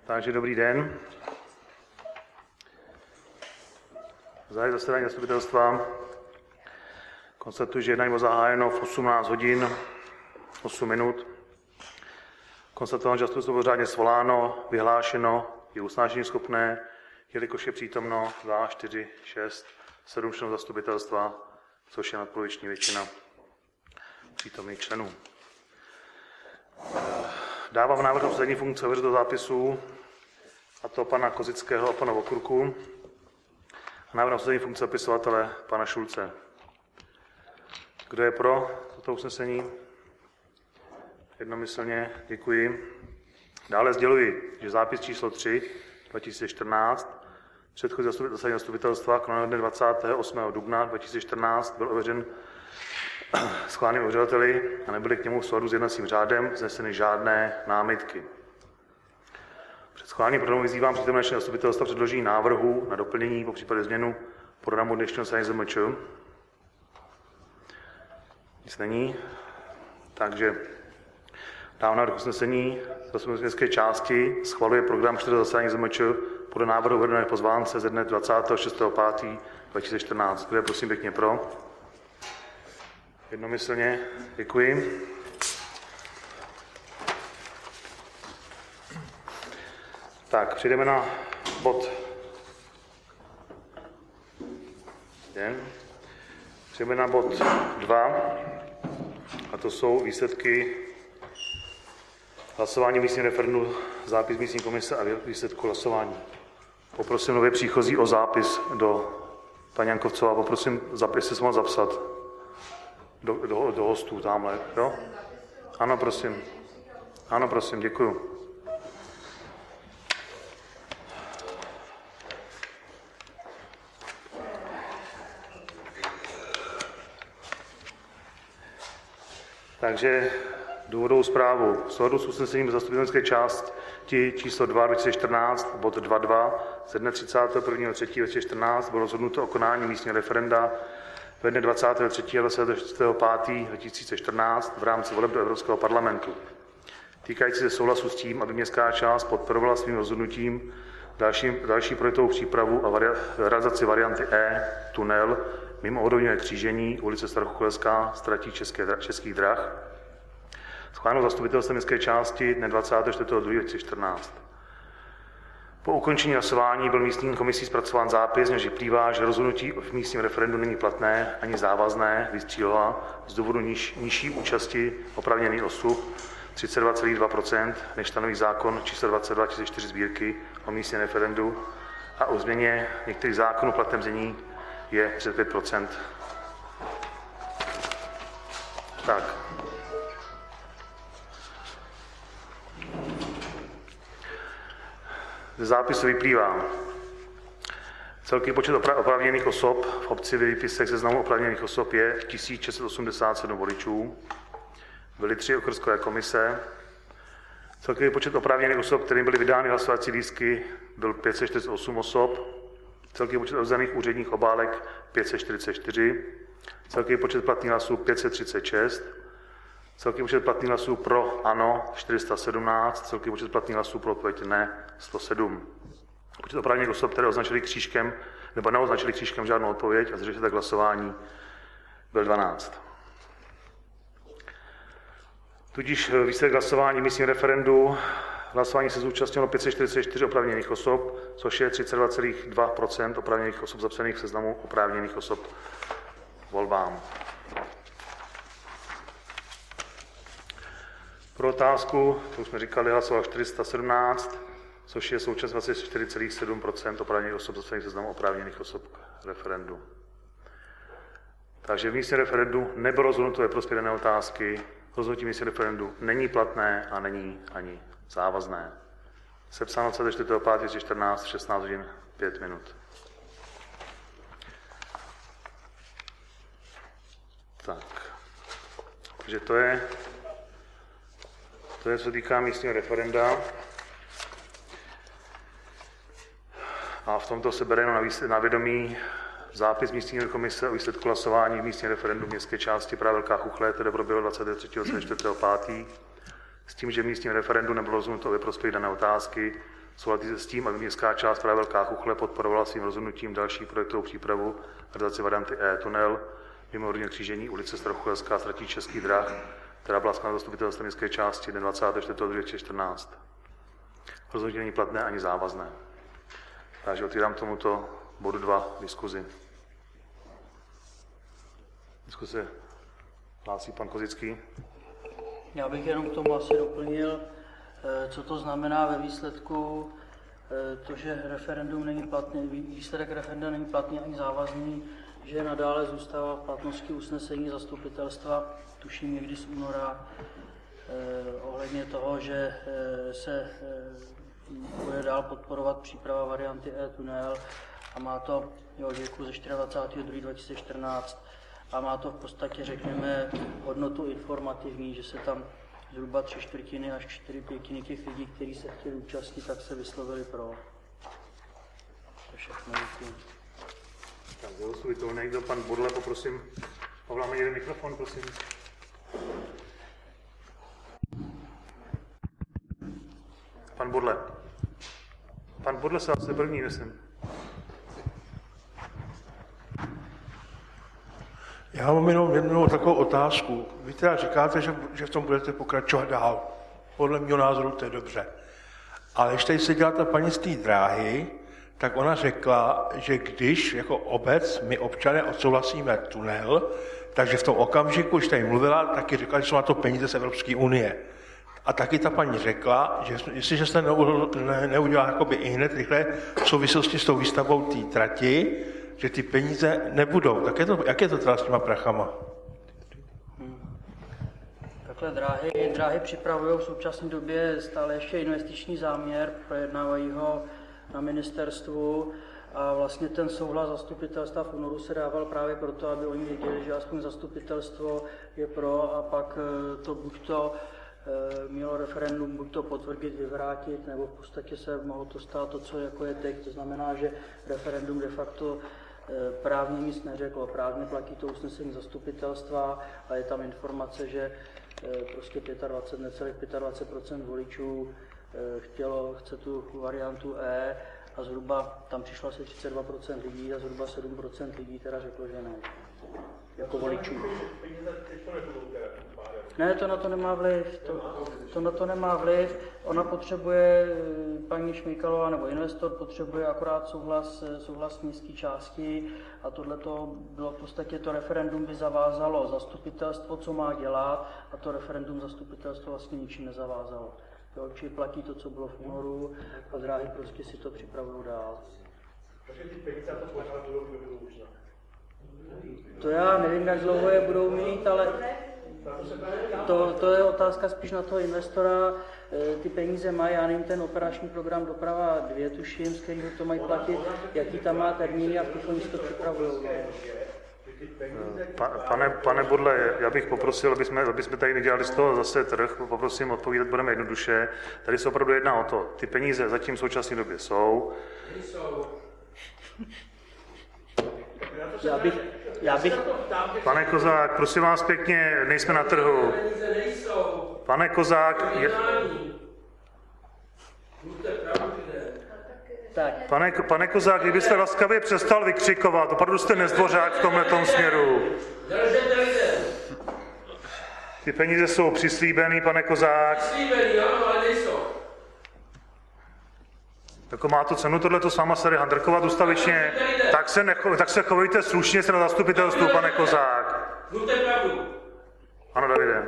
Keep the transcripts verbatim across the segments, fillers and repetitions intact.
Takže dobrý den. Zahájení zasedání zastupitelstva. Konstatuji, že jednání bylo zahájeno v osmnáct hodin osm minut. Konstatuji, že zastupitelstvo bylo řádně svoláno, vyhlášeno, je usnášení schopné, jelikož je přítomno dva, čtyři, šest, sedm členů zastupitelstva, což je nadpoloviční většina přítomných členů. Dávám návrh na obsazení funkce ověřit do zápisu, a to pana Kozického a pana Vokurku, a návrh na obsazení funkce opisovatele pana Šulce. Kdo je pro toto usnesení? Jednomyslně děkuji. Dále sděluji, že zápis číslo tři dva tisíce čtrnáct předchozí zasedání zastupitelstva konaného dne dvacátého osmého dubna dva tisíce čtrnáct byl ověřen schválenými ověřovateli a nebyly k němu v souladu s jednacím řádem vzneseny žádné námitky. Před schválením programu vyzývám přítomné členy zastupitelstva předložení návrhu na doplnění, popřípadě změnu programu dnešního zasedání Z M Č. Nic není, takže dávám návrh usnesení zastupitelské části schvaluje program čtvrtého zasedání Z M Č podle návrhu uvedené pozvánce ze dne dvacátého šestého pátého dva tisíce čtrnáct. Kdo je prosím pěkně pro? Jednomyslně děkuji. Tak, přejdeme na bod. Den. Přejdeme na bod dva, a to jsou výsledky hlasování v místním referendu, zápis místní komise a výsledku hlasování. Poprosím nové příchozí o zápis do paní Jankovcová, poprosím, jestli se mohl zapsat do, do, do hostů tamhle, jo? Ano, prosím. Ano, prosím, děkuju. Takže důvodovou zprávu. V souladu s usnesením zastupitelské části číslo dva dva tisíce čtrnáct, bod dva dva, ze dne třicátého prvního třetího dva tisíce čtrnáct bylo rozhodnuto o konání místního referenda ve dne dvacátého třetího a dvacátého čtvrtého pátého dva tisíce čtrnáct v rámci voleb do Evropského parlamentu. Týkající se souhlasu s tím, aby městská část podporovala svým rozhodnutím další, další projektovou přípravu a varia, realizaci varianty E, tunel, mimo odvodňové křížení, ulice Starochokolská, ztratí české, českých drah. Schváleno zastupitelstvem městské části dne dvacátého čtvrtého druhého dva tisíce čtrnáct. Po ukončení hlasování byl místní komisí zpracován zápis, než vyplývá, že rozhodnutí v místním referendu není platné ani závazné, vystřílela z důvodu niž, nižší účasti oprávněných osob třicet dva celá dva procenta, než stanoví zákon číslo dvacet dva tisíc čtyři sbírky o místním referendu a o změně některých zákonů platném znění je třicet pět procent. Tak. Ze zápisu vyplývá. Celkový počet oprávněných osob v obci ve výpisech seznamu oprávněných osob je tisíc šest set osmdesát sedm voličů. Byly tři okrskové komise. Celkový počet oprávněných osob, kterým byly vydány hlasovací lístky, byl pět set čtyřicet osm osob. Celkový počet rozdaných úředních obálek pět set čtyřicet čtyři. Celkový počet platných hlasů pět set třicet šest. Celkový počet platných hlasů pro ano čtyři sta sedmnáct, celkový počet platných hlasů pro odpověď ne sto sedm. Počet oprávněných osob, které označili křížkem nebo neoznačili křížkem žádnou odpověď a zdrželi se tak hlasování, byl dvanáct. Tudíž výsledek hlasování v místním referendu, hlasování se zúčastnilo pět set čtyřicet čtyři oprávněných osob, což je třicet dva celá dva procenta oprávněných osob zapsaných v seznamu oprávněných osob volbám. Pro otázku, to jsme říkali, hlasovalo čtyři sta sedmnáct, což je současně dvacet čtyři celá sedm procenta oprávněných osob zapsaných v seznamu oprávněných osob k referendu. Takže v místním referendu nebylo rozhodnuto ve prospěch dané otázky, rozhodnutí místního referendu není platné a není ani závazné. Sepsáno dvacátého čtvrtého pátého dva tisíce čtrnáct, šestnáct hodin pět minut. Tak, takže to je, to je, co týká místního referenda. A v tomto se bere jenom na vědomí zápis místní komise o výsledku hlasování v místním referendu městské části Praha Velká Chuchle, tedy proběhlo dvacátého třetího a dvacátého čtvrtého pátého s tím, že v místním referendu nebylo rozhodnuto ve prospěch dané otázky, Souhlasí se s tím, aby městská část Praha Velká Chuchle podporovala svým rozhodnutím další projektovou přípravu a realizaci varianty E tunel mimo rodinné křížení ulice Starochucelská tratí Českých drah, která byla schválena zastupitelstvem městské části dvacátého čtvrtého druhého dvacet čtrnáct. Rozhodnutí není platné ani závazné. Takže otvírám tomuto bodu dva diskuzi. Diskuse hlásí pan Kozický. Já bych jenom k tomu asi doplnil, co to znamená ve výsledku, to, že referendum není platný, výsledek referenda není platný ani závazný, že nadále zůstává v platnosti usnesení zastupitelstva, tuším někdy z února, eh, ohledně toho, že eh, se eh, bude dál podporovat příprava varianty E-tunel a má to, jo, děkuji, ze dvacátého čtvrtého druhého dva tisíce čtrnáct a má to v podstatě, řekněme, hodnotu informativní, že se tam zhruba tři čtvrtiny až čtyři pětiny těch lidí, kteří se chtěli účastnit, tak se vyslovili pro. To všechno, děkuji. Tak vylosuji to někdo, pan Bodle, poprosím. Povláme jeden mikrofon, prosím. Pan Bodle. Pan Bodle se asi první, myslím. Já mám jenom jednu takovou otázku. Vy teda říkáte, že, že v tom budete pokračovat dál. Podle mého názoru to je dobře. Ale když tady seděla ta paní z té dráhy, tak ona řekla, že když jako obec, my občané odsouhlasíme tunel, takže v tom okamžiku, když tady mluvila, taky řekla, že jsou na to peníze z Evropské unie. A taky ta paní řekla, že jestliže se ne, neudělá jakoby i hned rychle v souvislosti s tou výstavbou té trati, že ty peníze nebudou. Tak je to, jak je to teda s těma prachama? Hmm. Takhle dráhy, dráhy připravují v současné době stále ještě investiční záměr, projednávají ho na ministerstvu a vlastně ten souhlas zastupitelstva v únoru se dával právě proto, aby oni věděli, že aspoň zastupitelstvo je pro a pak to buď to mělo referendum buď to potvrdit, vyvrátit, nebo v podstatě se mohlo to stát to, co jako je teď. To znamená, že referendum de facto právně nic neřeklo. Právně platí to usnesení zastupitelstva a je tam informace, že prostě dvacet pět, necelých dvacet pět procent voličů chtělo, chce tu variantu E a zhruba tam přišlo asi třicet dva procent lidí a zhruba sedm procent lidí teda řeklo, že ne. Jako voličů. Ne, to na to nemá vliv, to, to na to nemá vliv. Ona potřebuje, paní Šmejkalová nebo investor potřebuje akorát souhlas, souhlas městské části a tohleto bylo v podstatě to referendum by zavázalo zastupitelstvo, co má dělat a to referendum zastupitelstvo vlastně ničím nezavázalo. Jo, či platí to, co bylo v únoru a dráhy prostě si to připravují dál. Takže ty peníze to pořád budou vyloučit. To já nevím, jak dlouho je budou mít, ale to, to je otázka spíš na toho investora. Ty peníze mají, já nevím, ten operační program Doprava dva, tuším, z kterého to mají platit, jaký tam má termíny a v těch oni to připravují. Pane, pane Bodle, já bych poprosil, aby jsme, aby jsme tady nedělali z toho zase trh, poprosím odpovídat, budeme jednoduše. Tady se opravdu jedná o to, ty peníze zatím v současné době jsou. Já bych, já bych... Pane Kozák, prosím vás pěkně, nejsme na trhu. Pane Kozák, je... Tak. Pane, pane Kozák, kdybyste laskavě přestal vykřikovat, opravdu jste nezdvořák v tomhletom směru. Ty peníze jsou přislíbený, pane Kozák. Přislíbený, ano, ale nejsou. Jako má to cenu tohleto s váma se jde handrkovat ustavičně, tak se, necho, tak se chovejte slušně se na zastupitelstvu, pane Kozák. Mluvte pravdu. Ano, Davide.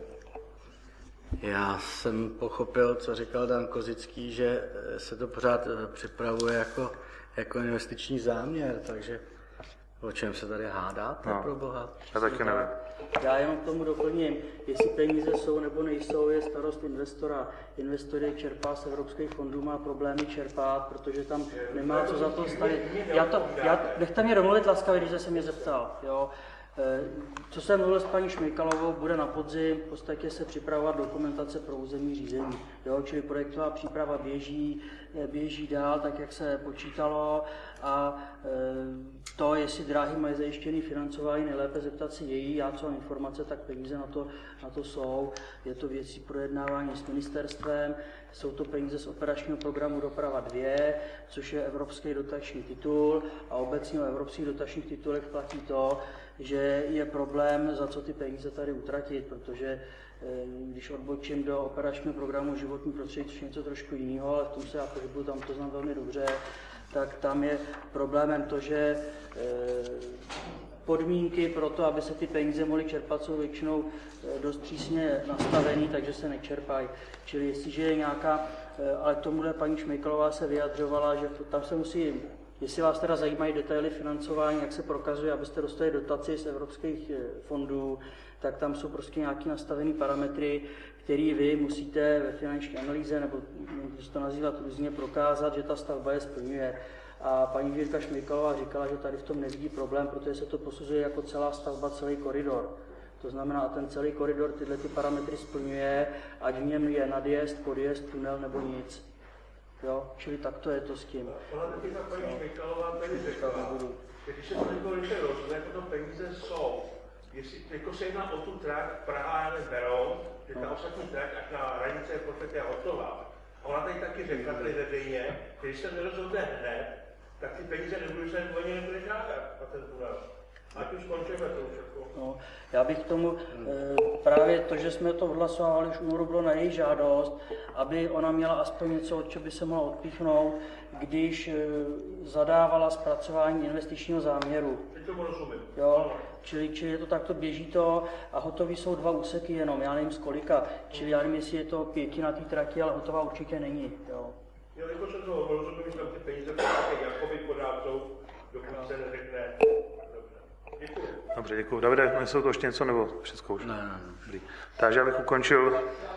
Já jsem pochopil, co říkal Dan Kozický, že se to pořád připravuje jako, jako investiční záměr, takže o čem se tady hádáte, no, pro boha? Já taky nevím. Já jenom k tomu doplním, jestli peníze jsou nebo nejsou, je starost investora. Investor je čerpá z evropských fondů, má problémy čerpat, protože tam nemá co za to stavit. Já to, já, nechte mě domluvit laskavě, když se mě zeptal. Jo. Co jsem mluvil s paní Šmejkalovou, bude na podzim v podstatě se připravovat dokumentace pro územní řízení. Jo, čili projektová příprava běží, běží dál, tak jak se počítalo, a to, jestli dráhy mají zajištěný financování, nejlépe zeptat si její, já co mám informace, tak peníze na to, na to jsou. Je to věcí projednávání s ministerstvem, jsou to peníze z operačního programu Doprava dva, což je evropský dotační titul, a obecně o evropských dotačních titulech platí to, že je problém, za co ty peníze tady utratit, protože když odbočím do operačního programu Životní prostředí, což je něco trošku jiného, ale v tom se já pohybuju, tam to znám velmi dobře, tak tam je problémem to, že podmínky pro to, aby se ty peníze mohly čerpat, jsou většinou dost přísně nastavený, takže se nečerpají. Čili jestliže je nějaká, ale k tomuhle paní Šmejkalová se vyjadřovala, že tam se musí, jestli vás teda zajímají detaily financování, jak se prokazuje, abyste dostali dotaci z evropských fondů, tak tam jsou prostě nějaké nastavené parametry, které vy musíte ve finanční analýze, nebo když to nazývat různě, prokázat, že ta stavba je splňuje. A paní Jirka Šmejkalová říkala, že tady v tom nevidí problém, protože se to posuzuje jako celá stavba, celý koridor. To znamená, ten celý koridor tyhle ty parametry splňuje, ať v něm je nadjezd, podjezd, tunel nebo nic. Jo? Čili takto je to s tím. Ona taky ta paní Šmejkalová tady řekla, že když se to někoho rozhodne, jako to peníze jsou, jestli jako se jedná o tu trať Praha a Beroun, že ta ostatní trať, až na hranice je v podstatě hotová. A ona tady taky řekla, tady veřejně, že když se nerozhodne hned, tak ty peníze nebudou se ani nebude žádat na ten tunel. Ať už končíme to už jako. No, já bych k tomu e, právě to, že jsme to odhlasovali už v únoru, bylo na její žádost, aby ona měla aspoň něco, od čeho by se mohla odpíchnout, když e, zadávala zpracování investičního záměru. Teď tomu rozumím. Jo, čili, čili je to takto, běží to a hotový jsou dva úseky jenom, já nevím z kolika, čili já nevím, jestli je to pětina té trati, ale hotová určitě není. Jo. Jo, jako jsem toho rozumím, že tam ty peníze prostě jakoby podátou, dokud se neřekne. Děkuji. Dobře, děkuji. Davide, nejsou to ještě něco, nebo všechno už? Ne, ne, ne. Takže abych ukončil.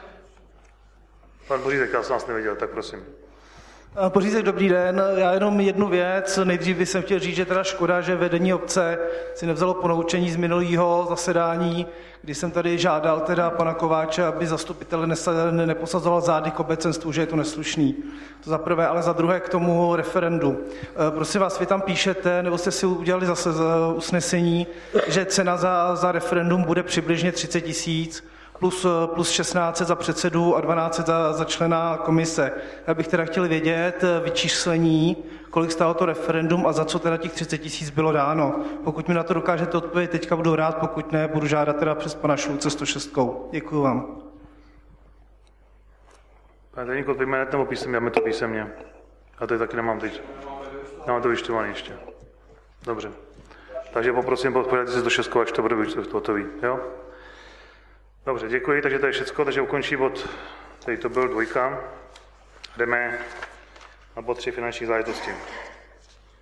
Pan Bořízek, já jsem vás neviděl, tak prosím. Pořízek, dobrý den. Já jenom jednu věc. Nejdřív bych jsem chtěl říct, že teda škoda, že vedení obce si nevzalo ponaučení z minulého zasedání, kdy jsem tady žádal teda pana Kováče, aby zastupitel neposazoval zády k obecenstvu, že je to neslušný. To za prvé, ale za druhé k tomu referendu. Prosím vás, vy tam píšete, nebo jste si udělali zase usnesení, že cena za, za referendum bude přibližně třicet tisíc, plus, plus šestnáct set za předsedu a dvanáct set za, za člena komise. Já bych teda chtěl vědět vyčíslení, kolik stálo to referendum a za co teda těch třicet tisíc bylo dáno. Pokud mi na to dokážete odpovědět, teďka budu rád, pokud ne, budu žádat teda přes pana Šulce sto šest. Děkuji vám. Pane tajemníku, odpověďme hned nebo písemně, dáme to písemně. A to taky nemám teď. Nemám to vyštěvané ještě. Dobře. Takže poprosím, odpověděte si sto šest, až to bude hotový. Jo? Dobře, děkuji, takže to je všechno, takže ukončí bod, tady to byl dvojka. Jdeme na bod tři finanční záležitosti.